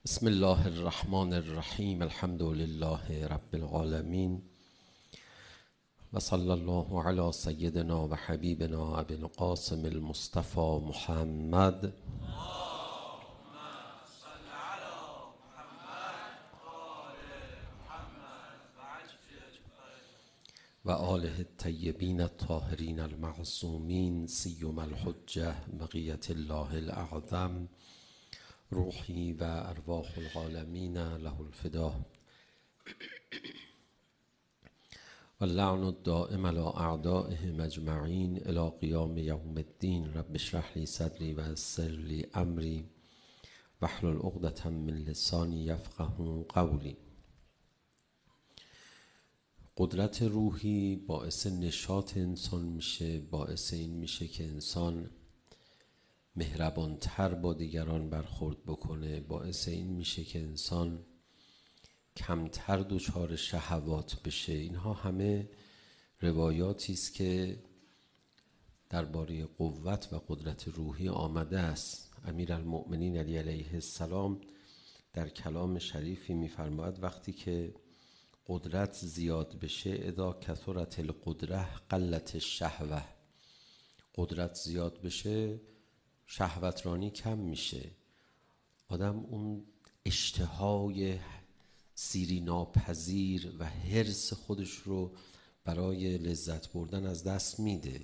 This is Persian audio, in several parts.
بسم الله الرحمن الرحیم. الحمد لله رب العالمین و صلی الله علی سیدنا و حبیبنا ابی القاسم المصطفى محمد و آله الطیبین الطاهرین المعصومین سیما الحجة بقیة الله الاعظم روحی و ارواح العالمین له الفدا و اللعن الدائم على اعدائهم اجمعین الی قیام یوم الدین. رب اشرح لی صدری و یسر لی امری واحلل عقدة من لسانی یفقهوا قولی. قدرت روحی باعث نشاط انسان میشه، باعث این میشه که انسان مهربانتر با دیگران برخورد بکنه، باعث این میشه که انسان کمتر دچار شهوات بشه. اینها همه روایاتی است که درباره قوت و قدرت روحی آمده است. امیرالمؤمنین علی علیه السلام در کلام شریفی میفرماید وقتی که قدرت زیاد بشه اذا کثرت القدره قلت الشهوه، قدرت زیاد بشه شهوترانی کم میشه. آدم اون اشتهای سیری ناپذیر و حرص خودش رو برای لذت بردن از دست میده.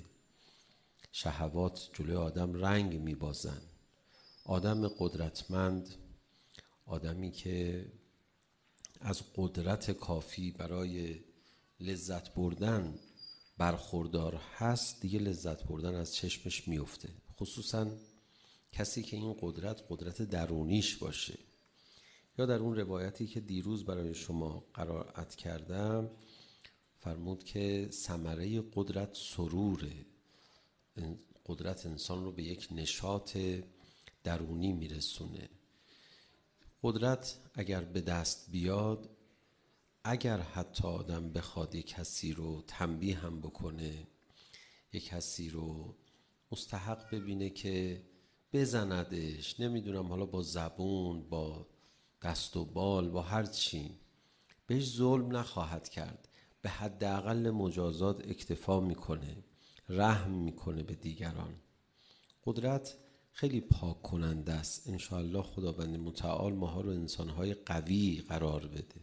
شهوات جلوی آدم رنگ میبازن. آدم قدرتمند، آدمی که از قدرت کافی برای لذت بردن برخوردار هست، دیگه لذت بردن از چشمش میفته. خصوصا کسی که این قدرت درونیش باشه. یا در اون روایتی که دیروز برای شما قرائت کردم فرمود که ثمره قدرت سروره. قدرت انسان رو به یک نشاط درونی میرسونه. قدرت اگر به دست بیاد، اگر حتی آدم بخواد یک کسی رو تنبیه هم بکنه، یک کسی رو مستحق ببینه که بزندش، نمیدونم حالا با زبون، با دست و بال، با هر چی، بهش ظلم نخواهد کرد. به حداقل مجازات اکتفا میکنه، رحم میکنه به دیگران. قدرت خیلی پاک کننده است. انشاءالله خداوند متعال ماها رو انسانهای قوی قرار بده.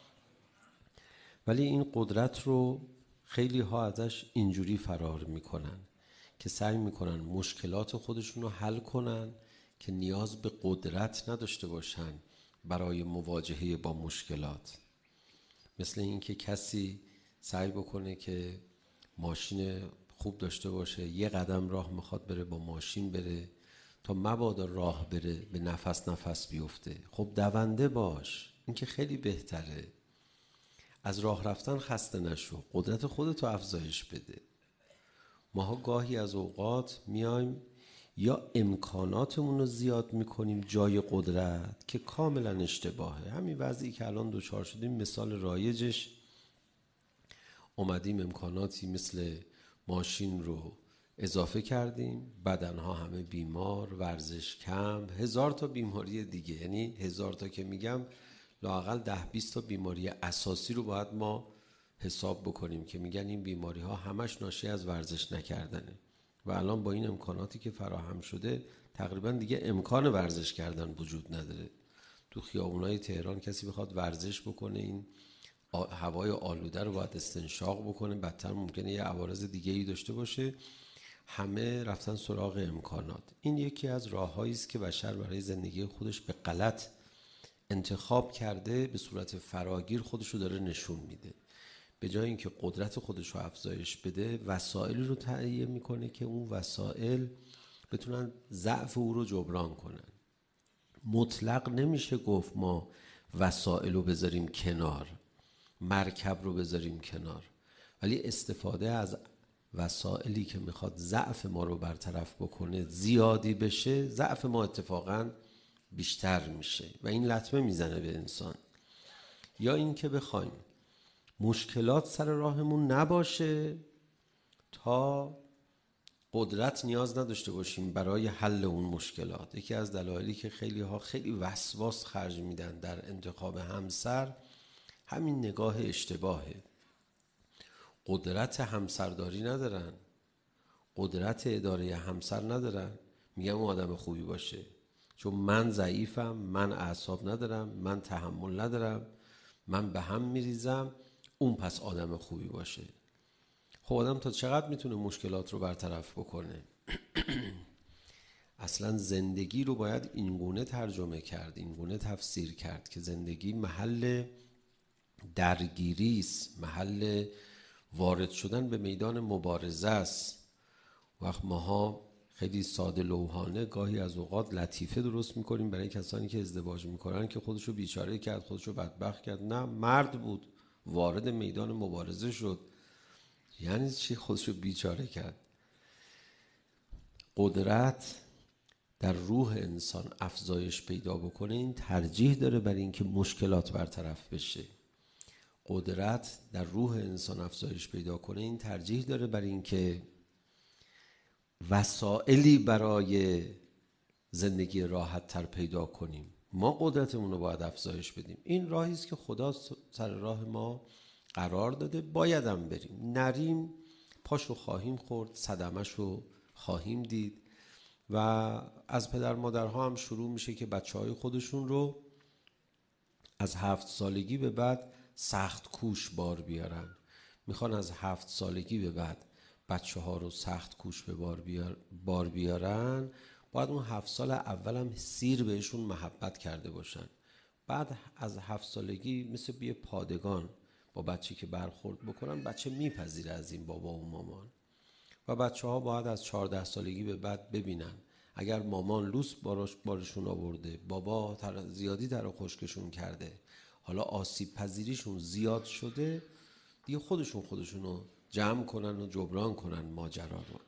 ولی این قدرت رو خیلی ها ازش اینجوری فرار میکنن که سعی میکنن مشکلات خودشون رو حل کنن که نیاز به قدرت نداشته باشن برای مواجهه با مشکلات. مثل این که کسی سعی بکنه که ماشین خوب داشته باشه، یه قدم راه میخواد بره با ماشین بره تا مبادا راه بره به نفس بیفته. خب دونده باش، این که خیلی بهتره. از راه رفتن خسته نشو، قدرت خودتو افزایش بده. ماها گاهی از اوقات میایم یا امکاناتمون رو زیاد میکنیم جای قدرت که کاملا اشتباهه. همین وضعی که الان دوچار شدیم مثال رایجش، اومدیم امکاناتی مثل ماشین رو اضافه کردیم، بدنها همه بیمار، ورزش کم، 1000 تا بیماری دیگه. یعنی 1000 تا که میگم لااقل 10-20 تا بیماری اساسی رو باید ما حساب بکنیم که میگن این بیماری ها همش ناشی از ورزش نکردنه. و الان با این امکاناتی که فراهم شده تقریبا دیگه امکان ورزش کردن وجود نداره. تو خیابونای تهران کسی بخواد ورزش بکنه، این هوای آلوده رو باید استنشاق بکنه، بدتر ممکنه یه عوارض دیگه ای داشته باشه. همه رفتن سراغ امکانات. این یکی از راه‌هایی است که بشر برای زندگی خودش به غلط انتخاب کرده، به صورت فراگیر خودش رو داره نشون میده. به جای اینکه قدرت خودش رو افزایش بده، وسایلی رو تهیه میکنه که اون وسایل بتونن ضعف او رو جبران کنن. مطلق نمیشه گفت ما وسایل رو بذاریم کنار، مرکب رو بذاریم کنار، ولی استفاده از وسایلی که میخواد ضعف ما رو برطرف بکنه زیادی بشه، ضعف ما اتفاقاً بیشتر میشه و این لطمه میزنه به انسان. یا این که بخوایم مشکلات سر راهمون نباشه تا قدرت نیاز نداشته باشیم برای حل اون مشکلات. یکی از دلایلی که خیلی ها خیلی وسواس خرج میدن در انتخاب همسر همین نگاه اشتباهه. قدرت همسرداری ندارن، قدرت اداره همسر ندارن، میگم اون آدم خوبی باشه، چون من ضعیفم، من اعصاب ندارم، من تحمل ندارم، من به هم میریزم، اون پس آدم خوبی باشه. خب آدم تا چقدر میتونه مشکلات رو برطرف بکنه؟ اصلا زندگی رو باید اینگونه ترجمه کرد، اینگونه تفسیر کرد که زندگی محل درگیری است، محل وارد شدن به میدان مبارزه است. وقت ماها خیلی ساده لوحانه گاهی از اوقات لطیفه درست میکنیم برای کسانی که ازدواج میکنن که خودشو بیچاره کرد، خودشو بدبخت کرد. نه، مرد بود وارد میدان مبارزه شد. یعنی چی خودشو بیچاره کرد؟ قدرت در روح انسان افزایش پیدا بکنه این ترجیح داره برای اینکه مشکلات برطرف بشه. قدرت در روح انسان افزایش پیدا کنه این ترجیح داره برای اینکه وسائلی برای زندگی راحت تر پیدا کنیم. ما قدرتمون رو باید افزایش بدیم. این راهی است که خدا سر راه ما قرار داده، بایدم بریم. نریم پاشو خواهیم خورد، صدمه‌شو خواهیم دید. و از پدر مادرها هم شروع میشه که بچه‌های خودشون رو از 7 سالگی به بعد سخت کوش بار بیارن. میخوان از 7 سالگی به بعد بچه ها رو سخت کوش به بار بیارن، باید اون 7 سال اول هم سیر بهشون محبت کرده باشن. بعد از 7 سالگی مثل بیه پادگان با بچه که برخورد بکنن، بچه میپذیره از این بابا و مامان. و بچه ها باید از 14 سالگی به بعد ببینن اگر مامان لوس بارشون آورده، بابا زیادی در خشکشون کرده، حالا آسیب پذیریشون زیاد شده، دیگه خودشونو جمع کنن و جبران کنن ماجرا رو.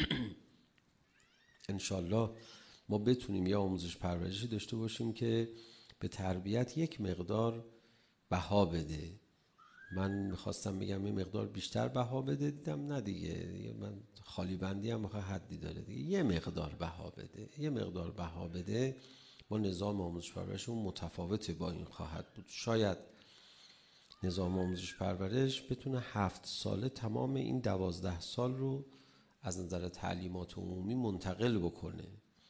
انشالله ما بتونیم یه آموزش پرورشی داشته باشیم که به تربیت یک مقدار بها بده. من میخواستم بگم یه مقدار بیشتر بها بده، دیدم نه دیگه، من خالی بندی هم حدی داره دیگه. یه مقدار بها بده. ما نظام آموزش پرورشمون متفاوته با این خواهد بود. شاید نظام آموزش پرورش بتونه 7 ساله تمام این 12 سال رو از نظر تعلیمات عمومی منتقل بکنه.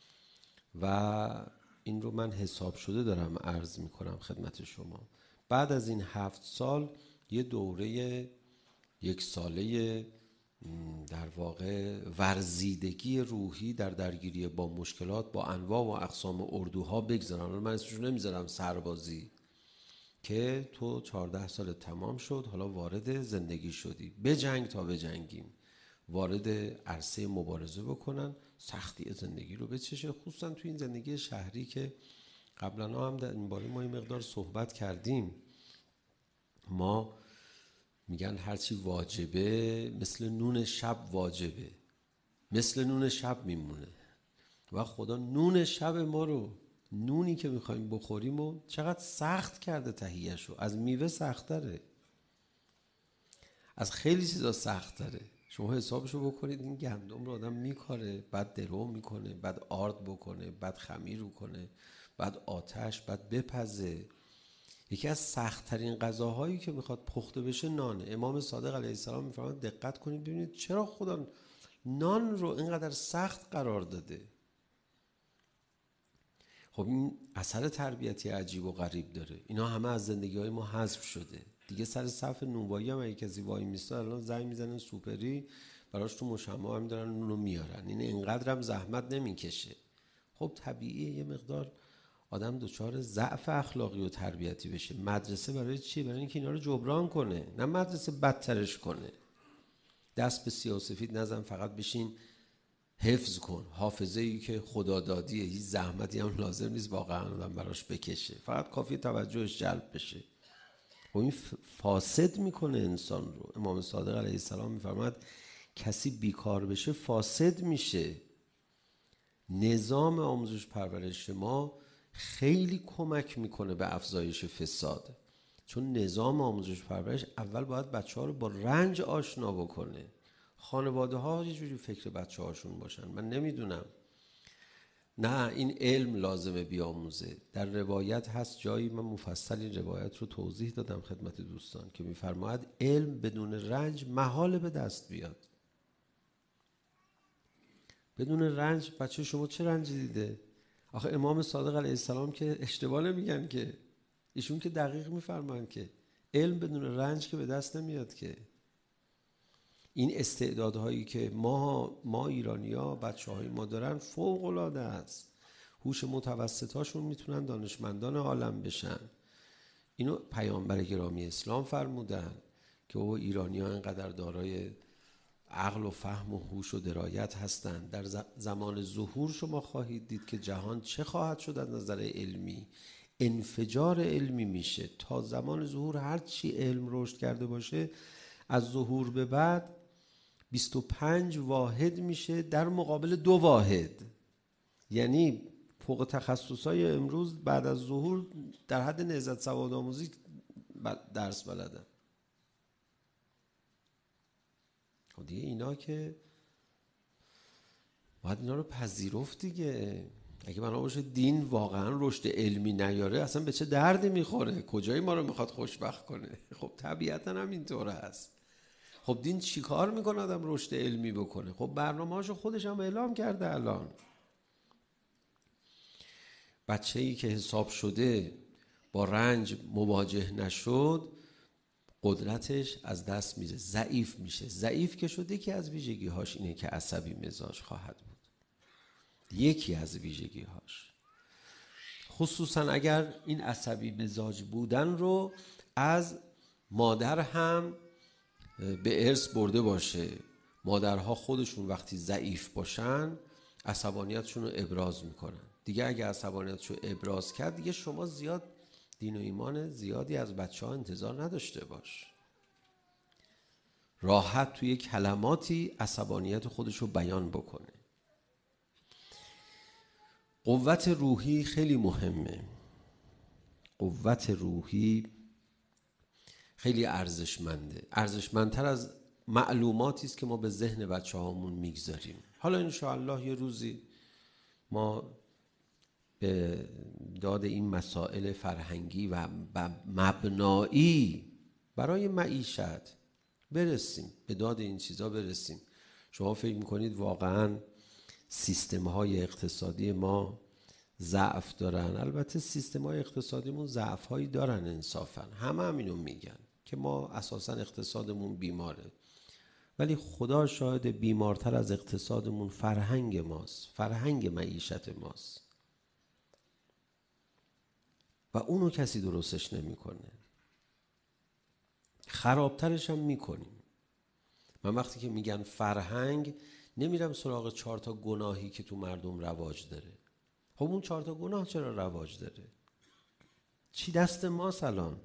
و این رو من حساب شده دارم عرض میکنم خدمت شما. بعد از این 7 سال یه دوره 1 ساله در واقع ورزیدگی روحی در درگیری با مشکلات با انواع و اقسام اردوها بگذارن. من اسمشو نمیذارم سربازی، که تو 14 سال تمام شد، حالا وارد زندگی شدی، بجنگ تا بجنگیم، وارد عرصه مبارزه بکنن، سختی زندگی رو بچشه. خصوصا تو این زندگی شهری که قبلا هم در این باره ما این مقدار صحبت کردیم. ما میگن هرچی واجبه مثل نون شب واجبه، مثل نون شب میمونه. و خدا نون شب ما رو، نونی که میخوایم بخوریم و چقدر سخت کرده تهیه‌شو. از میوه سخت‌تره، از خیلی چیزا سخت‌تره. شما حسابشو بکنید، این گندم رو آدم میکاره، بعد درو میکنه، بعد آرد بکنه، بعد خمیر رو کنه، بعد آتش، بعد بپزه. یکی از سخت‌ترین غذاهایی که میخواد پخته بشه نانه. امام صادق علیه السلام میفرماید دقت کنید ببینید چرا خدا نان رو اینقدر سخت قرار داده. خب این اثر تربیتی عجیب و غریب داره. اینا همه از زندگی‌های ما حذف شده. دیگه سر صف نونوایی هم اگه کسی وای میسته الان زنگ میزنن سوپری براش تو مشمع هم دارن نونو میارن. این اینقدر هم زحمت نمیکشه. خب طبیعیه یه مقدار آدم دچار ضعف اخلاقی و تربیتی بشه. مدرسه برای چیه؟ برای اینکه اینا رو جبران کنه، نه مدرسه بدترش کنه. دست به سیاه‌وسفید نزن، فقط بشین حفظ کن. حافظه ای که خدا دادیه، هیچ زحمتی هم لازم نیست واقعا آدم براش بکشه، فقط کافی توجهش جلب بشه. و این فاسد میکنه انسان رو. امام صادق علیه السلام میفرماد کسی بیکار بشه فاسد میشه. نظام آموزش پرورش ما خیلی کمک میکنه به افزایش فساد، چون نظام آموزش پرورش اول باید بچه ها رو با رنج آشنا بکنه. خانواده ها یه جوری فکر بچه هاشون باشن. من نمیدونم، نه این علم لازمه بیاموزه. در روایت هست جایی، من مفصل این روایت رو توضیح دادم خدمت دوستان، که میفرماید علم بدون رنج محال به دست بیاد. بدون رنج بچه شما چه رنجی دیده؟ آخه امام صادق علیه السلام که اشتباه نمیگن که، ایشون که دقیق میفرمان که علم بدون رنج که به دست نمیاد که. این استعدادهایی که ما ایرانی‌ها بچه‌های ما دارن فوق العاده است. هوش متوسطاشون میتونن دانشمندان عالم بشن. اینو پیامبر گرامی اسلام فرمودن که او ایرانی‌ها اینقدر دارای عقل و فهم و هوش و درایت هستند. در زمان ظهور شما خواهید دید که جهان چه خواهد شد از نظر علمی. انفجار علمی میشه. تا زمان ظهور هر چی علم رشد کرده باشه، از ظهور به بعد 25 واحد میشه در مقابل 2 واحد. یعنی فوق تخصصای امروز بعد از ظهور در حد نهضت سواد آموزی درس بلدن. خب دیگه اینا که باید اینا رو پذیرفت دیگه. اگه بنا باشه دین واقعا رشد علمی نیاره، اصلا به چه دردی میخوره؟ کجایی ما رو میخواد خوشبخت کنه؟ خب طبیعتا هم اینطور هست. خب دین چی کار میکنه آدم رشد علمی بکنه؟ خب برنامه‌هاشو خودش هم اعلام کرده. الان بچه‌ای که حساب شده با رنج مواجه نشد، قدرتش از دست میره، ضعیف میشه. ضعیف که شده، یکی از ویژگی‌هاش اینه که عصبی مزاج خواهد بود. یکی از ویژگی‌هاش، خصوصا اگر این عصبی مزاج بودن رو از مادر هم به ارث برده باشه. مادرها خودشون وقتی ضعیف باشن عصبانیتشون رو ابراز میکنن. دیگه اگه عصبانیتش رو ابراز کرد، دیگه شما زیاد دین و ایمان زیادی از بچه ها انتظار نداشته باش. راحت توی کلماتی عصبانیت خودش رو بیان بکنه. قوت روحی خیلی مهمه. قوت روحی خیلی ارزشمنده. ارزشمندتر از معلوماتی است که ما به ذهن بچه هامون میگذاریم. حالا انشاءالله یه روزی ما به داد این مسائل فرهنگی و مبنایی برای معیشت برسیم، به داد این چیزا برسیم. شما فکر میکنید واقعا سیستم‌های اقتصادی ما ضعف دارن؟ البته سیستم‌های اقتصادیمون ضعف‌هایی دارن انصافاً. همه همینو میگن که ما اساساً اقتصادمون بیماره. ولی خدا شاهد بیمارتر از اقتصادمون فرهنگ ماست، فرهنگ معیشت ماست. و اونو کسی درستش نمیکنه. خرابترش هم میکنیم. من وقتی که میگن فرهنگ، نمیرم سراغ 4 تا گناهی که تو مردم رواج داره. خب اون 4 تا گناه چرا رواج داره؟ چی دست ماست الان؟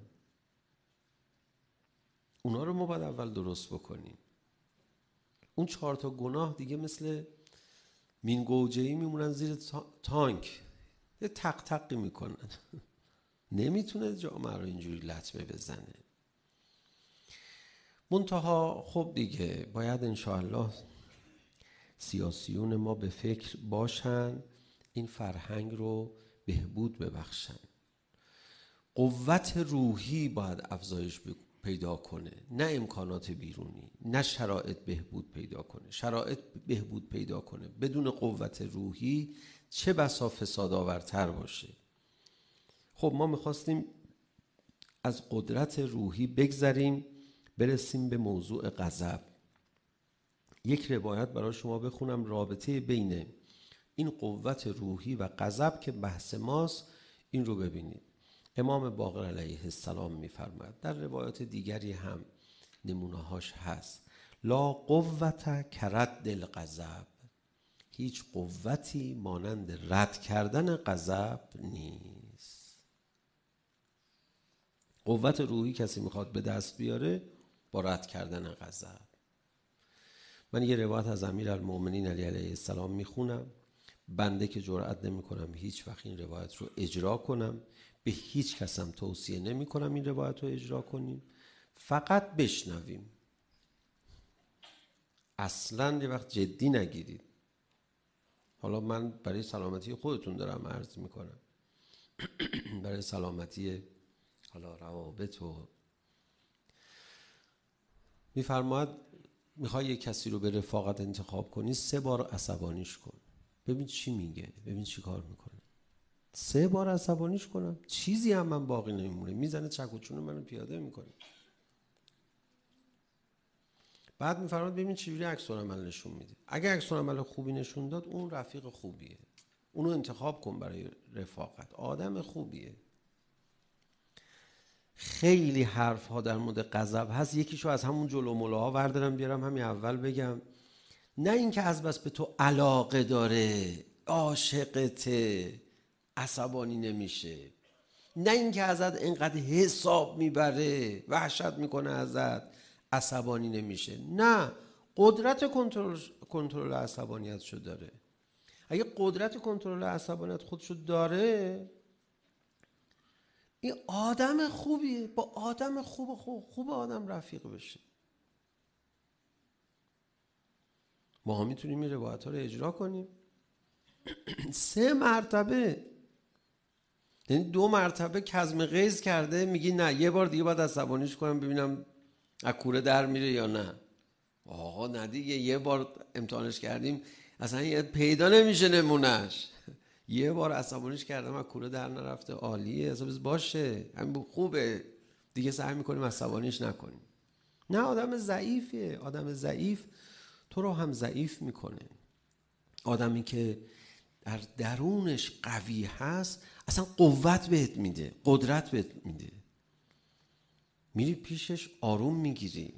اونا رو ما باید اول درست بکنیم. اون 4 تا گناه دیگه مثل مین گوجه‌ای میمونن زیر تانک، یه تق تقی میکنن. نمیتونه جامعه رو اینجوری لطمه بزنه. منتها خب دیگه باید انشاءالله سیاسیون ما به فکر باشن این فرهنگ رو بهبود ببخشن. قوت روحی باید افزایش پیدا کنه، نه امکانات بیرونی، نه شرایط بهبود پیدا کنه. شرایط بهبود پیدا کنه بدون قوت روحی چه بسا فسادآورتر باشه. خب ما میخواستیم از قدرت روحی بگذریم، برسیم به موضوع غضب. یک روایت برای شما بخونم، رابطه بین این قوت روحی و غضب که بحث ماست این رو ببینید. امام باقر علیه السلام میفرماید، در روایات دیگری هم نمونه‌هاش هست، لا قوت کرد الغضب، هیچ قوتی مانند رد کردن غضب نیست. قوت روحی کسی میخواد به دست بیاره با رد کردن غضب. من یه روایت از امیرالمؤمنین علی علیه السلام میخونم. بنده که جرئت نمیکنم هیچ وقت این روایت رو اجرا کنم، به هیچ کسم توصیه نمی کنم این روایت رو اجرا کنیم، فقط بشنویم. اصلا یه وقت جدی نگیرید. حالا من برای سلامتی خودتون دارم عرض میکنم، برای سلامتی حالا روابط. و میفرماید میخوای یک کسی رو به رفاقت انتخاب کنی 3 بار عصبانیش کن، ببین چی میگه، ببین چی کار میکنه. 3 بار عصبانیش کنم چیزی هم من باقی نمیمونه، میزنه چک و چونه منو پیاده میکنه. بعد میفرماید ببین چجوری عکس العمل نشون میده. اگه عکس العمل خوبی نشون داد اون رفیق خوبیه، اونو انتخاب کن برای رفاقت، آدم خوبیه. خیلی حرف ها در مورد غضب هست، یکیشو از همون جلو ملاها وردارم بیارم همین اول بگم. نه اینکه از بس به تو علاقه داره، عاشقته، عصبانی نمیشه. نه اینکه ازت اینقدر حساب میبره، وحشت میکنه ازت، عصبانی نمیشه. نه، قدرت کنترل عصبانیتشو داره. اگه قدرت کنترل عصبانیت خودشو داره، این آدم خوبیه، با آدم خوب آدم رفیق بشه. ما هم میتونیم این روایت ها رو اجرا کنیم. 3 مرتبه، یعنی 2 مرتبه کظم غیظ کرده، میگی نه 1 بار دیگه باید عصبانیش کنم ببینم از کوره در میره یا نه. آقا نه دیگه، 1 بار امتحانش کردیم اصلا پیدا نمیشه نمونش. 1 بار عصبانیش کردم از کوره در نرفته، عالیه، اصلا باشه، همین خوبه دیگه، سعی میکنیم عصبانیش نکنیم. نه، آدم ضعیفیه. آدم ضعیف تو رو هم ضعیف میکنه. آدمی که در درونش قوی هست اصلا قوت بهت میده، قدرت بهت میده، میری پیشش آروم میگیری.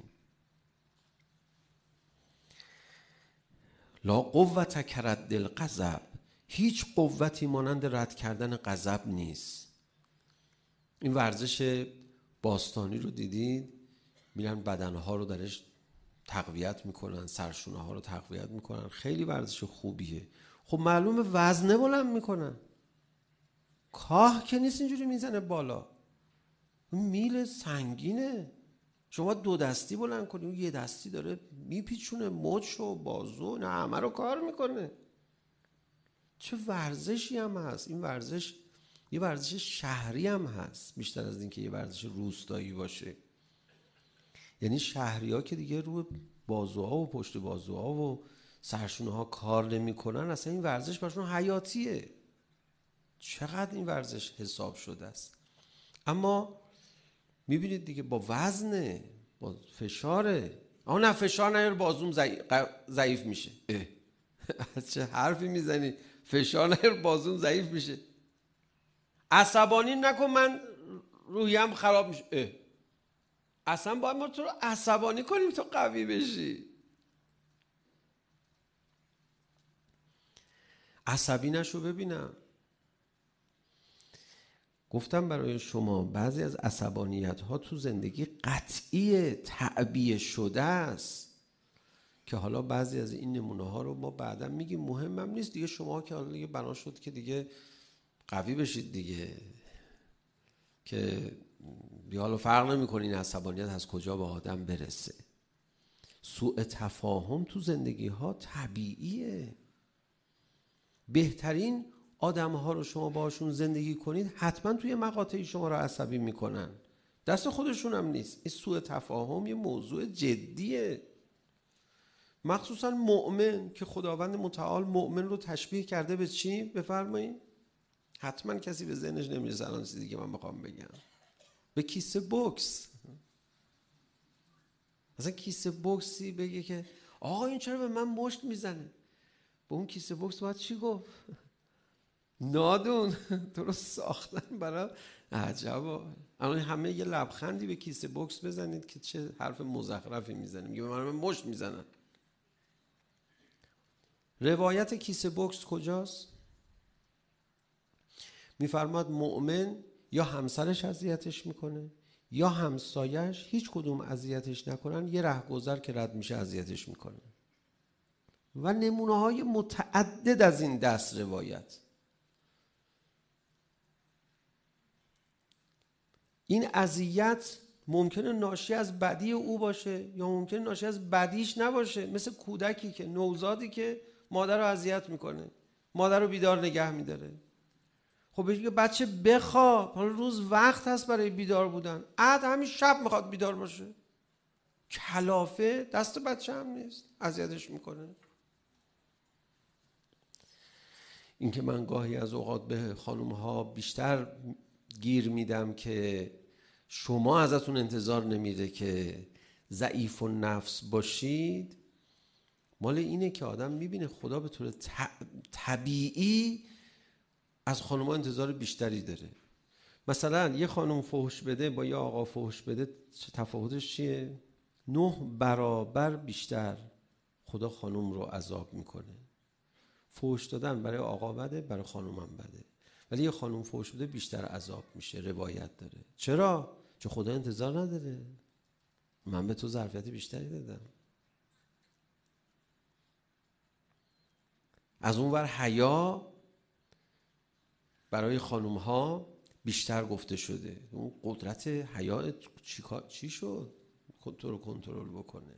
لا قوت کرد الغضب، هیچ قوتی مانند رد کردن غضب نیست. این ورزش باستانی رو دیدید، میرن بدنها رو درش تقویت میکنن، سرشونه ها رو تقویت میکنن، خیلی ورزش خوبیه. خب معلومه وزنه بلند میکنن، کاه که نیست اینجوری میزنه بالا، میل سنگینه. شما 2 دستی بلند کنی، اون 1 دستی داره میپیچونه مچ و بازو، نه همه رو کار میکنه. چه ورزشی هم هست این ورزش. یه ورزش شهری هم هست بیشتر از این که یه ورزش روستایی باشه. یعنی شهری ها که دیگه رو بازوها و پشت بازوها و سرشونه ها کار نمی کنن، اصلا این ورزش براشون حیاتیه. چقدر این ورزش حساب شده است. اما میبینید دیگه با وزنه، با فشاره. اما نه فشار نیار بازوم ضعیف میشه. چه حرفی میزنی؟ فشار نیار بازوم ضعیف میشه. عصبانی نکن من روحیم خراب میشه. اصلا باید ما تو رو عصبانی کنیم تو قوی بشی. عصبی نشو ببینم. گفتم برای شما بعضی از عصبانیت ها تو زندگی قطعی تعبیه شده است، که حالا بعضی از این نمونه ها رو ما بعدا میگیم، مهمم نیست دیگه. شما که حالا دیگه بنا شد که دیگه قوی بشید دیگه، که بیا حالا فرق نمی‌کنه این عصبانیت از کجا به آدم برسه. سوء تفاهم تو زندگی ها طبیعیه. بهترین آدم ها رو شما باشون زندگی کنید حتما توی مقاطعی شما رو عصبی میکنن، دست خودشون هم نیست. این سوء تفاهم یه موضوع جدیه، مخصوصا مؤمن که خداوند متعال مؤمن رو تشبیه کرده به چی؟ بفرمایید. حتما کسی به ذهنش نمیرسه الان چیزی که من بخوام بگم، به کیسه بوکس. مثلا کیسه بوکسی بگه که آقا این چرا به من مشت میزنه، به اون کیسه بوکس باید چی گفت؟ نادون، تو رو ساختن برای عجبا. الان همه یه لبخندی به کیسه بوکس بزنید که چه حرف مزخرفی میزنه، میگه به من مشت میزنن. روایت کیسه بوکس کجاست؟ میفرماد مؤمن یا همسرش اذیتش میکنه یا همسایش، هیچ کدوم اذیتش نکنن، یه رهگذر که رد میشه اذیتش میکنه. و نمونه های متعدد از این دست روایت. این اذیت ممکنه ناشی از بدی او باشه یا ممکنه ناشی از بدیش نباشه. مثل کودکی که نوزادی که مادر رو اذیت میکنه، مادر رو بیدار نگه میداره. خب بهش میگه بچه بخواب، حالا روز وقت هست برای بیدار بودن. همین شب میخواد بیدار باشه. کلافه دست بچه هم نیست، اذیتش میکنه. این که من گاهی از اوقات به خانم ها بیشتر گیر میدم که شما ازتون انتظار نمیره که ضعیف و نفس باشید، مال اینه که آدم میبینه خدا به طور طبیعی از خانم ها انتظار بیشتری داره. مثلا یه خانم فحش بده با یه آقا فحش بده، تفاوتش چیه؟ 9 برابر بیشتر خدا خانم رو عذاب میکنه. فحش دادن برای آقا بده، برای خانم هم بده، ولی یه خانم فحش بده بیشتر عذاب میشه. روایت داره. چرا؟ چون خدا انتظار نداره، من به تو ظرفیت بیشتری دادم. از اون ور حیا برای خانم ها بیشتر گفته شده. اون قدرت حیا چی شد تو رو کنترل بکنه.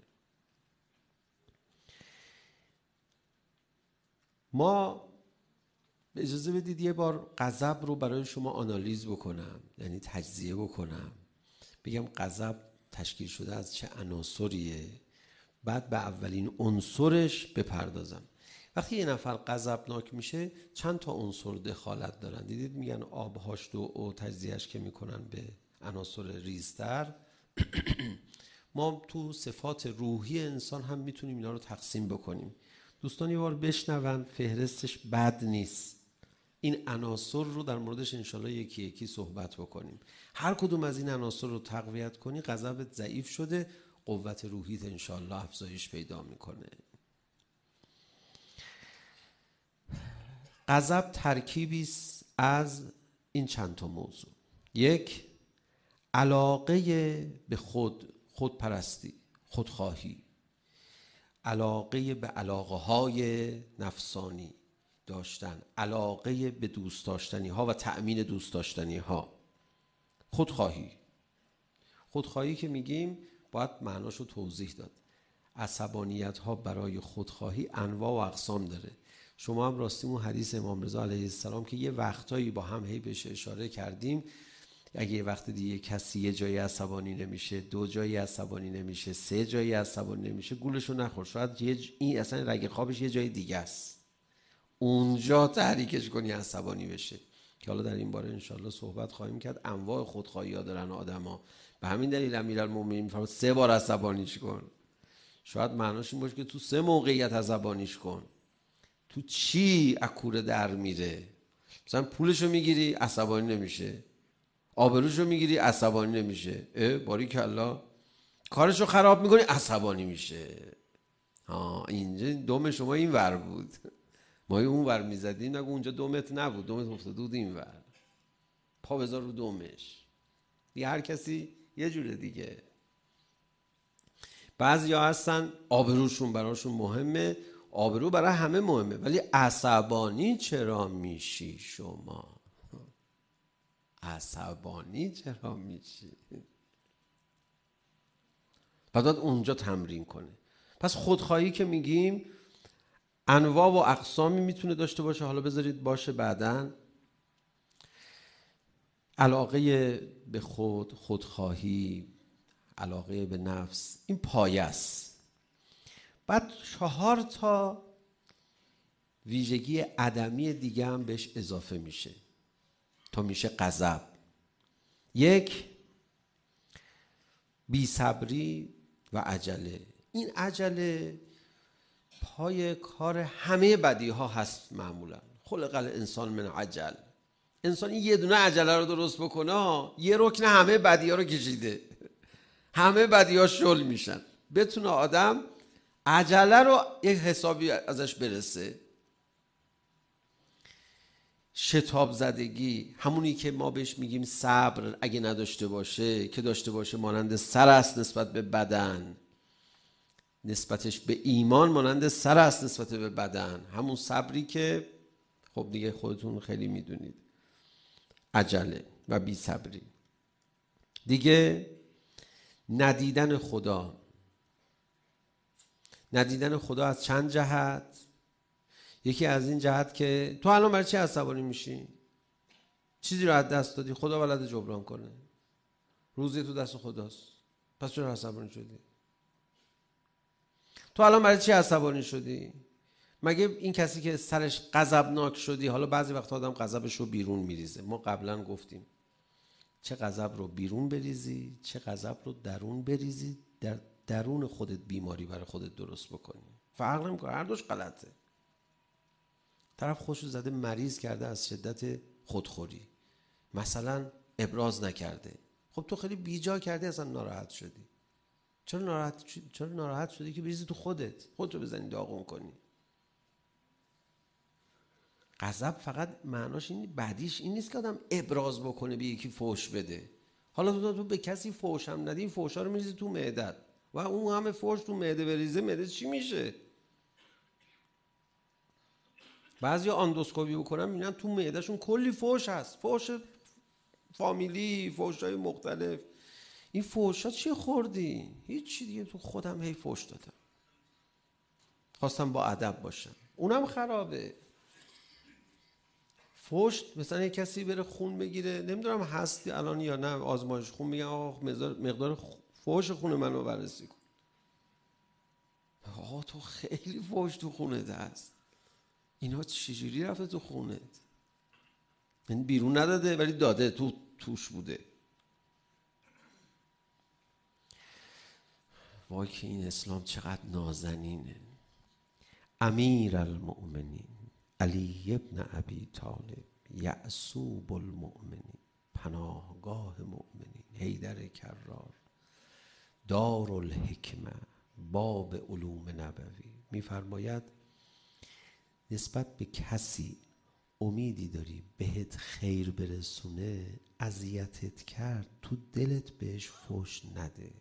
ما اجازه بدید یه بار غضب رو برای شما آنالیز بکنم، یعنی تجزیه بکنم، بگم غضب تشکیل شده از چه عناصریه، بعد به اولین عنصرش بپردازم. وقتی یه نفر غضبناک میشه چند تا عنصر دخالت دارن. دیدید میگن آب H2O و تجزیهش که میکنن به عناصر ریزتر. ما تو صفات روحی انسان هم میتونیم اینا رو تقسیم بکنیم. دوستان یه بار بشنون، فهرستش بد نیست. این عناصر رو در موردش انشالله یکی یکی صحبت بکنیم. هر کدوم از این عناصر رو تقویت کنی، غضبت ضعیف شده، قوت روحیت انشالله افزایش پیدا میکنه. غضب ترکیبی است از این چند تا موضوع. 1 علاقه به خودپرستی، خودخواهی، علاقه به علاقه های نفسانی داشتن، علاقه به دوست داشتنی ها و تأمین دوست داشتنی ها. خودخواهی که میگیم باید معناشو توضیح داد. عصبانیت ها برای خودخواهی انواع و اقسام داره. شما هم راستی اون حدیث امام رضا علیه السلام که یه وقتایی با هم بهش اشاره کردیم، اگه یه وقت دیگه کسی یه جایی عصبانی نمیشه، 2 جایی عصبانی نمیشه، 3 جایی عصبانی نمیشه، گولشو نخور. شاید این اصلا رگ خوابش یه جای دیگه است، اونجا تحریکش کنی عصبانی بشه. که حالا در این باره انشالله صحبت خواهیم کرد. انواع خودخواهی ها دارن آدم ها. به همین دلیل امیرالمومنین میفرماد 3 بار عصبانیش کن. شاید معناش این باشه که تو 3 موقعیت عصبانیش کن. تو چی اکوره در میره؟ مثلا پولشو میگیری عصبانی نمیشه، آبروشو میگیری عصبانی نمیشه، باریکلا. کارشو خراب میکنی عصبانی میشه. اینجا دم شما این ور بود، ما اون ور میزدیم، نگو اونجا دمت نبود، دمت افتاده بود این ور، پا بذار رو دمش. دیگه هر کسی یه جوره دیگه. بعضی ها هستن آبروشون براشون مهمه، آبرو برای همه مهمه، ولی عصبانی چرا میشی شما؟ عصبانی چرا میشی؟ بعد اونجا تمرین کنه. پس خودخواهی که میگیم انواع و اقسامی میتونه داشته باشه، حالا بذارید باشه بعداً. علاقه به خودخواهی، علاقه به نفس، این پایه است. بعد 4 تا ویژگی عدمی دیگه هم بهش اضافه میشه تا میشه غضب. 1 بی‌صبری و عجله. این عجله پای کار همه بدی ها هست. معمولا خلق الانسان من عجل. انسان این یه دونه عجله رو درست بکنه، یه رکن همه بدی ها رو کشیده، همه بدی ها شل میشن. بتونه آدم عجله رو یک حسابی ازش برسه. شتاب زدگی، همونی که ما بهش میگیم صبر، اگه نداشته باشه، که داشته باشه مانند سر است نسبت به بدن، نسبتش به ایمان مانند سر است نسبت به بدن. همون صبری که خب دیگه خودتون خیلی میدونید. عجله و بی صبری. دیگه ندیدن خدا. ندیدن خدا از چند جهت. یکی از این جهت که تو الان برای چی عصبانی میشی؟ چیزی رو از دست دادی، خدا بلده جبران کنه. روزی تو دست خداست، پس چرا عصبانی شدی؟ تو الان برای چی عصبانی شدی؟ مگه این کسی که سرش غضبناک شدی، حالا بعضی وقت آدم غضبش رو بیرون میریزه، ما قبلا گفتیم چه غضب رو بیرون بریزی، چه غضب رو درون بریزی، در درون خودت بیماری برای خودت درست بکنی. فرق نمیکنه، هر دوش غلطه. طرف خوشو زده مریض کرده از شدت خودخوری، مثلا ابراز نکرده، خب تو خیلی بیجا کردی، اصلا ناراحت شدی. چرا ناراحت شدی که بریزی تو خودتو بزنی داغون کنی. غضب فقط معناش این، بعدیش این نیست که آدم ابراز بکنه، به یکی فحش بده. حالا تو به کسی فحش هم ندی، این فحشا رو میریزی تو معدت و اون همه فحش تو معده بریزه، معده چی میشه؟ بعضیا آندوسکوپی بکنن میبینن تو معدهشون کلی فحش هست، فحش فامیلی، فحشای مختلف. این فحشا چی خوردی؟ هیچ دیگه، تو خودم هی فحش دادم، خواستم با ادب باشم، اونم خرابه. فحش مثلا یک کسی بره خون بگیره، نمیدونم هستی الان یا نه، آزمایش خون میگن آقا مقدار فحش خون منو بررسی کن. آقا تو خیلی فحش تو خونت هست، اینا چجوری رفته تو خونت؟ یعنی بیرون نداده ولی داده، توش بوده. وای که این اسلام چقدر نازنینه. امیر المؤمنین علی ابن ابی طالب یعصوب المؤمنین، پناهگاه مؤمنین، حیدر کرار، دار الحکمه، باب علوم نبوی، میفرماید نسبت به کسی امیدی داری بهت خیر برسونه، اذیتت کرد، تو دلت بهش فحش نده،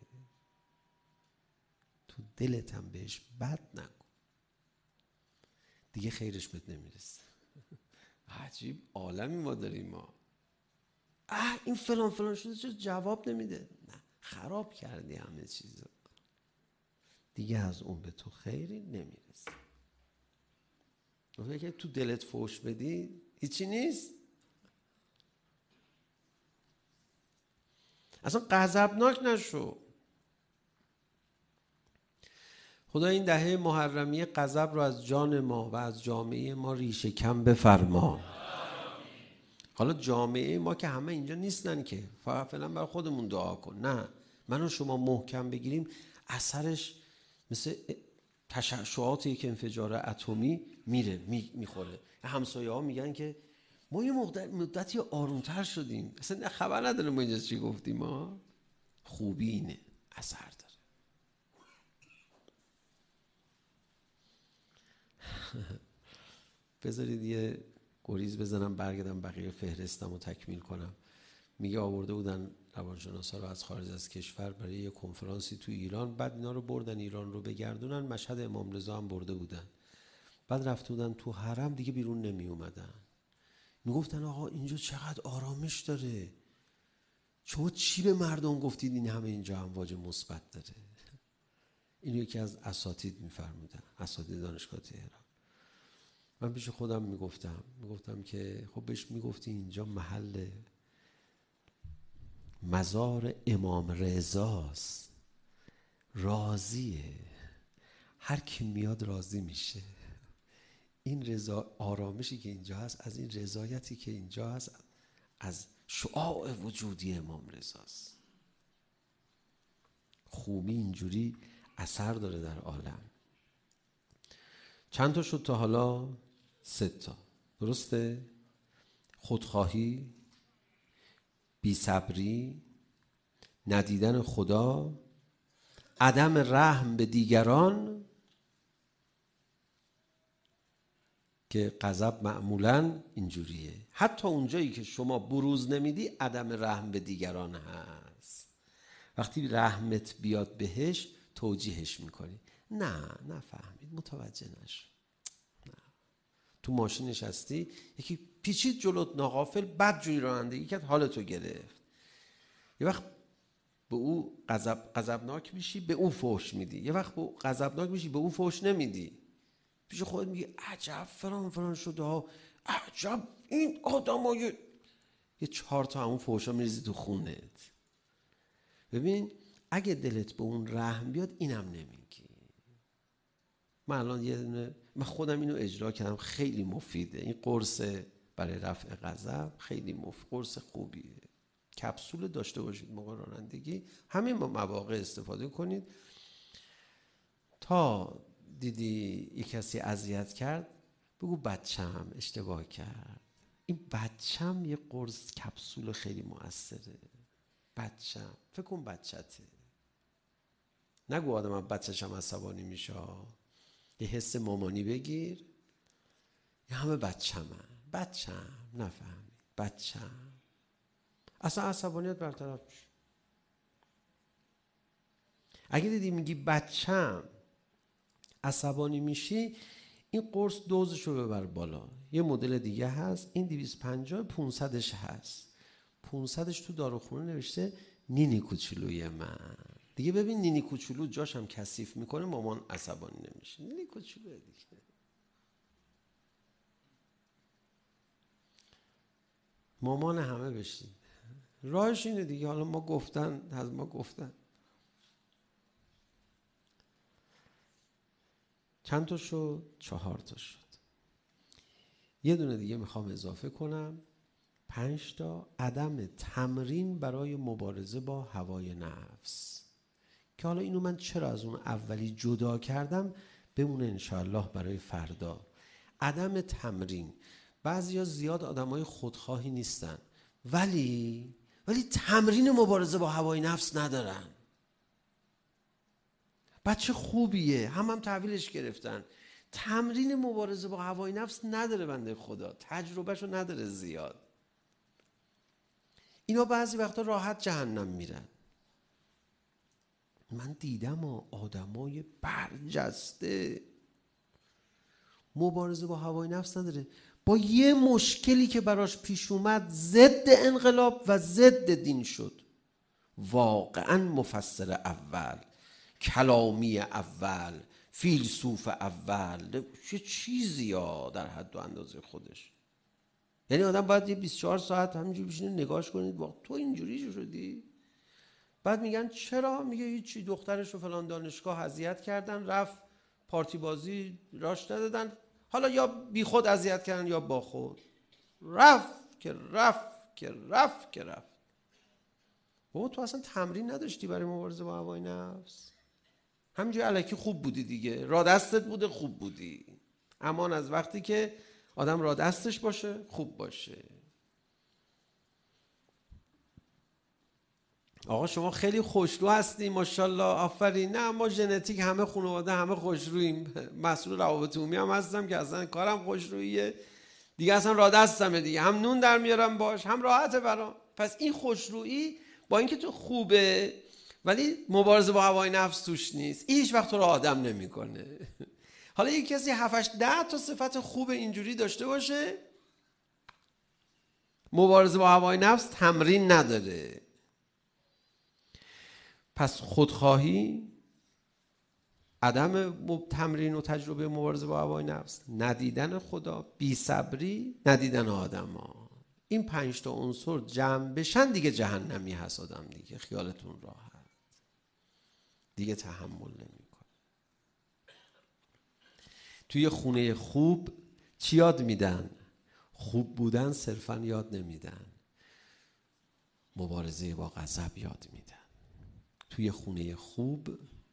تو دلت هم بهش بد نکن، دیگه خیرش بهت نمیرسه. عجیب عالمی ما داریم ما. این فلان شده، چرا جواب نمیده؟ نه، خراب کردی همه چیزو، دیگه از اون به تو خیری نمیرسه. که تو دلت فحش بدی هیچی نیست. اصلا غضبناک نشو. خدا این دهه محرمیه غضب رو از جان ما و از جامعه ما ریشه کم بفرما. حالا جامعه ما که همه اینجا نیستن که، فقط فعلا برای خودمون دعا کن. نه، من و شما محکم بگیریم، اثرش مثل تشعشعات یک انفجار اتمی میره میخوره. همسایه ها میگن که ما یه مدتی آرومتر شدیم، اصلا خبر نداره ما اینجا چی گفتیم. ما خوبی اینه، اثر داره. بذارید یه گریز بزنم برگردم بقیه فهرستم رو تکمیل کنم. میگه آورده بودن روانشناسا رو از خارج از کشور برای یه کنفرانسی تو ایران، بعد اینا رو بردن ایران رو بگردونن، مشهد امام رضا هم برده بودن، بعد رفته بودن تو حرم دیگه بیرون نمی اومدن. میگفتن آقا اینجا چقدر آرامش داره، شما چی به مردم گفتید این همه اینجا امواج مثبت داره؟ اینو یکی از اساتید میفرمودن، اساتید دانشگاه تهران. من پیش خودم میگفتم که خب بهش میگفتی اینجا محل مزار امام رضاست، راضیه، هر کی میاد راضی میشه. این رضا، آرامشی که اینجا هست از این رضایتی که اینجا هست، از شعاع وجودی امام رضاست. خوبی اینجوری اثر داره در عالم. چند تا شد تا حالا؟ 3 تا. درسته؟ خودخواهی، بی‌صبری، ندیدن خدا، عدم رحم به دیگران، که غضب معمولاً اینجوریه. حتی اونجایی که شما بروز نمیدی عدم رحم به دیگران هست. وقتی رحمت بیاد بهش توجیهش میکنی. نه فهمید، متوجه نشو. تو ماشین نشستی، یکی پیچید جلوت ناغافل، بدجوری رانندگی کرد، حالتو گرفت. یه وقت به او غضبناک میشی، به او فحش میدی. یه وقت به او غضبناک میشی، به او فحش نمیدی. پیش خودت میگی عجب فلان شده ها، عجب این آدمای، یه 4 تا همون فحشا میریزی تو خونت. ببین اگه دلت به اون رحم بیاد اینم نمیگی. من الان من خودم اینو اجرا کردم، خیلی مفیده. این قرص برای رفع غضب خیلی قرص خوبیه. کپسول داشته باشید موقع رانندگی، همین مواقع استفاده کنید. تا دیدی یک کسی اذیت کرد بگو بچم اشتباه کرد. این بچم یه قرص کپسول خیلی موثره. بچم، فکر کن بچته. نگو آدم بچه‌شم عصبانی میشه. یه حس مامانی بگیر. یه همه بچم نفهمی، بچم. اصلا عصبانیت برطرف میشه. اگه دیدی میگی بچم عصبانی میشی، این قرص دوزشو ببر بالا. یه مدل دیگه هست، این 250 500ش هست. 500ش تو داروخونه نوشته نینی کوچولوی من. دیگه ببین نینی کوچولو جاشم کثیف میکنه، مامان عصبانی نمیشه. نینی کوچولو دیگه. مامان همه بشین. راهش اینه دیگه. حالا ما گفتن چند تا شد؟ 4 تا شد. یه دونه دیگه میخوام اضافه کنم، 5 تا. عدم تمرین برای مبارزه با هوای نفس، که حالا اینو من چرا از اون اولی جدا کردم بمونه انشاءالله برای فردا. عدم تمرین. بعضیا زیاد آدمای خودخواهی نیستن، ولی تمرین مبارزه با هوای نفس ندارن. بچه خوبیه، هم تحویلش گرفتن، تمرین مبارزه با هوای نفس نداره. بنده خدا تجربهشو نداره زیاد. اینا بعضی وقتا راحت جهنم میرن. من دیدم آدمای برجسته مبارزه با هوای نفس نداره، با یه مشکلی که براش پیش اومد ضد انقلاب و ضد دین شد. واقعا مفسر اول، کلامی اول، فیلسوف اول، چه چیزی ها در حد و اندازه خودش. یعنی آدم باید یه 24 ساعت همینجوری بشینه نگاش کنید واقعا تو اینجوری شدی. بعد میگن چرا؟ میگه هیچی، دخترش رو فلان دانشگاه اذیت کردن، رفت پارتی بازی راش ندادن، حالا یا بی خود اذیت کردن یا با خود، رفت. بابا تو اصلا تمرین نداشتی برای مبارزه با هوای نفس. همینجوری الکی خوب بودی دیگه، را دستت بوده خوب بودی. امان از وقتی که آدم را دستش باشه خوب باشه. آقا شما خیلی خوشرو هستی ماشاءالله، آفرین. نه ما ژنتیک همه خانواده همه خوشروییم. مسئول روابط عمومی هم هستم که اصلا کارم خوشروییه دیگه، اصلا را دستمه دیگه، هم نون در میارم باش، هم راحته برام. پس این خوشرویی با اینکه تو خوبه ولی مبارزه با هوای نفس توش نیست، هیچ وقت تو رو آدم نمیکنه. حالا یک کسی 7 10 تا صفت خوب اینجوری داشته باشه، مبارزه با هوای نفس تمرین نداره. پس خودخواهی، عدم تمرین و تجربه مبارزه با هوای نفس، ندیدن خدا، بی‌صبری، ندیدن آدما. این 5 تا عنصر جمع بشن دیگه جهنمی هست آدم دیگه، خیالتون راحت، دیگه تحمل نمیکنه. توی خونه خوب چی یاد میدن؟ خوب بودن صرفا یاد نمیدن، مبارزه با غضب یاد میدن. توی خونه خوب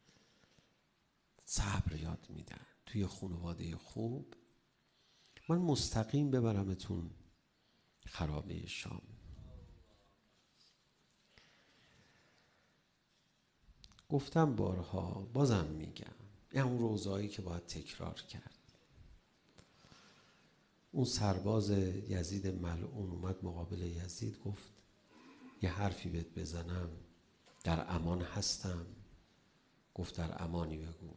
صبر یاد میدن. توی خانواده خوب من مستقیم ببرمتون خرابه شام. گفتم بارها، بازم میگم، این اون روزایی که باید تکرار کرد. اون سرباز یزید ملعون اومد مقابل یزید، گفت یه حرفی بهت بزنم در امان هستم؟ گفت در امانی بگو.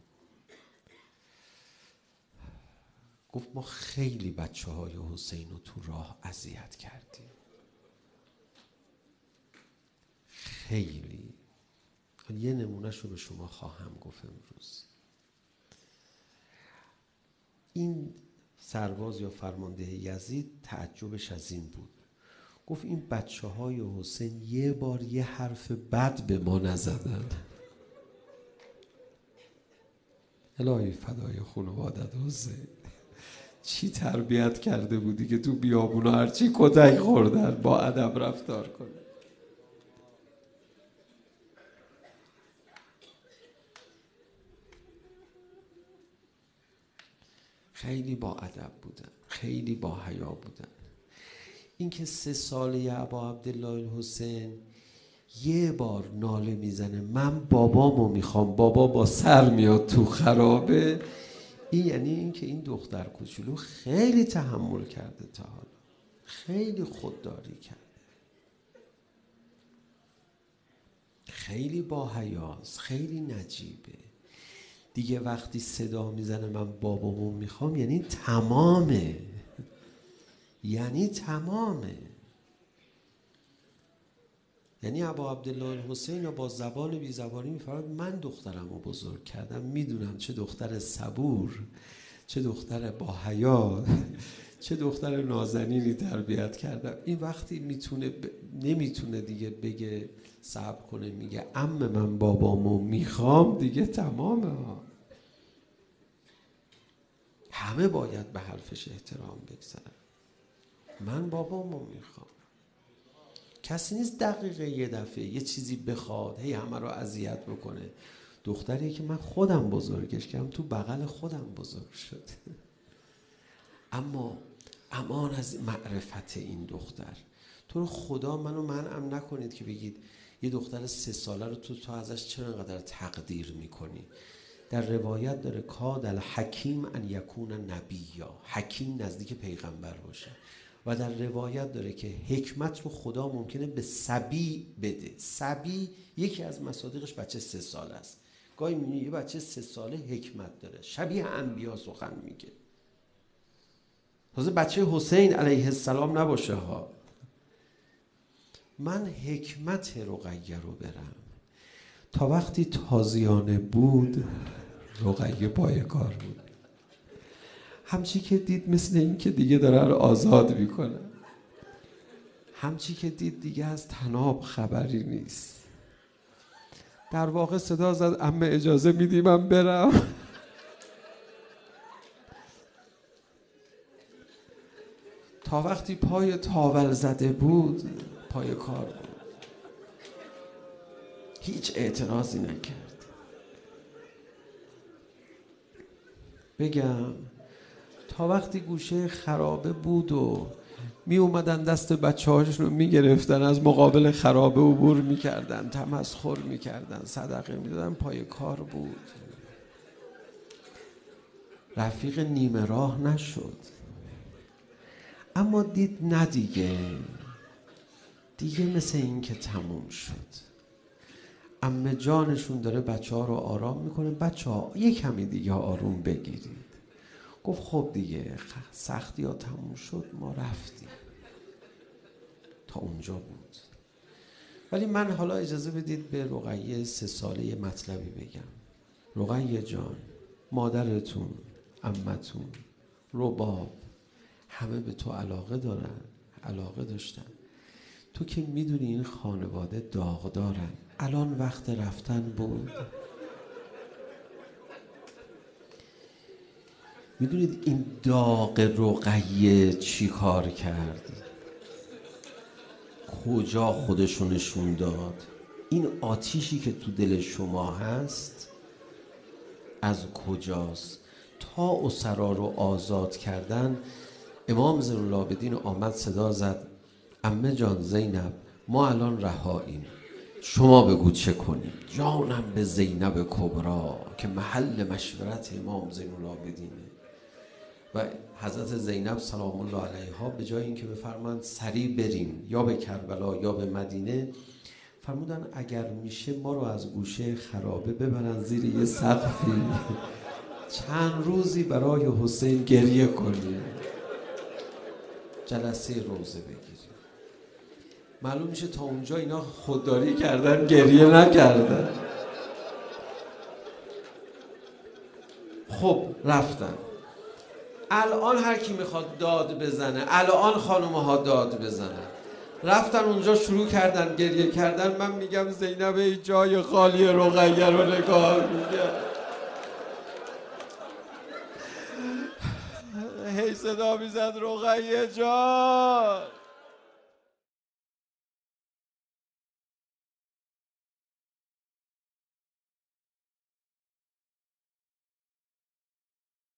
گفت ما خیلی بچه های حسین رو تو راه اذیت کردیم، خیلی. یه نمونهش رو به شما خواهم گفت امروز. این سرباز یا فرمانده یزید تعجبش از این بود، گفت این بچه های حسین یه بار یه حرف بد به ما نزدن. الهی فدای خانوادت حسین، چی تربیت کرده بودی که تو بیابونا هرچی کتک خوردن با ادب رفتار کنه. خیلی با ادب بودن، خیلی با حیا بودن. این که 3 ساله ابا عبدالله الحسین یه بار ناله میزنه من بابامو میخوام، بابا با سر میاد تو خرابه، این یعنی این که این دختر کوچولو خیلی تحمل کرده، تا حالا خیلی خودداری کرده، خیلی با حیاست، خیلی نجیبه دیگه. وقتی صدا میزنه من بابامو میخوام یعنی تمامه، یعنی تمامه. یعنی ابا عبدالله الحسین با زبان بی زبانی میفرماید من دخترمو بزرگ کردم، میدونم چه دختر صبور، چه دختر با حیا، چه دختر نازنینی تربیت کردم. این وقتی نمیتونه دیگه بگه صبر کنه، میگه عمه من بابامو میخوام، دیگه تمامه ها. همه باید به حرفش احترام بگذارن. من بابامو میخوام. کسی نیست دقیقه یه دفعه یه چیزی بخواد هی همه رو اذیت بکنه. دختریه که من خودم بزرگش کردم، تو بغل خودم بزرگ شد. اما امان از معرفت این دختر. تو رو خدا منو منعم نکنید که بگید یه دختر 3 ساله رو تو ازش چرا اینقدر تقدیر میکنی. در روایت داره کاد الحکیم ان یکون نبیا، حکیم نزدیک پیغمبر باشه. و در روایت داره که حکمت رو خدا ممکنه به صبی بده. صبی یکی از مصادیقش بچه 3 ساله است. گاهی می‌بینی یه بچه 3 ساله حکمت داره، شبیه انبیا سخن میگه. تازه بچه حسین علیه السلام نباشه ها. من حکمت رقیه رو برم. تا وقتی تازیانه بود رقیه پای کار بود. همچی که دید مثل این که دیگه داره رو آزاد میکنه، همچی که دید دیگه از طناب خبری نیست. در واقع صدا زد عمه اجازه میدی من برم؟ تا وقتی پای تاول زده بود پای کار بود، هیچ اعتراضی نکرد. بگم تا وقتی گوشه خرابه بود و می اومدن دست بچه هاشون رو می گرفتن از مقابل خرابه عبور می کردن، تمسخر می کردن، صدقه می دادن، پای کار بود. رفیق نیمه راه نشد. اما دید نه دیگه مثل این که تموم شد. عمه جانشون داره بچه ها رو آرام میکنه، بچه ها یک کمی دیگه آروم بگیرید. گفت خب دیگه سختی ها تموم شد، ما رفتیم. تا اونجا بود. ولی من حالا اجازه بدید به رقیه 3 ساله یه مطلبی بگم. رقیه جان، مادرتون، عمتون، رباب همه به تو علاقه داشتن. تو که میدونی این خانواده داغدارن. الان وقت رفتن بود. میدونید این داغ رقیه چی کار کرد؟ کجا خودشو نشون داد؟ این آتیشی که تو دل شما هست از کجاست؟ تا اسرا رو آزاد کردن. امام زین العابدین آمد صدا زد عمه جان زینب ما الان رهاییم، شما بگو چه کنیم. جانم به زینب کبرا که محل مشورت امام زین العابدینه. و حضرت زینب سلام الله علیها به جای اینکه بفرمایند سریع بریم یا به کربلا یا به مدینه، فرمودن اگر میشه ما رو از گوشه خرابه ببرن زیر یه سقفی چند روزی برای حسین گریه کنیم، جلسه روزه بگیریم. معلوم میشه تا اونجا اینا خودداری کردن، گریه نکردن. خب رفتن. الان هر کی میخواد داد بزنه، الان خانوم‌ها داد بزنن، رفتن اونجا شروع کردن گریه کردن. من میگم زینب ای جای خالی رقیه رو نگاه میگه، هی صدا میزد رقیه جان.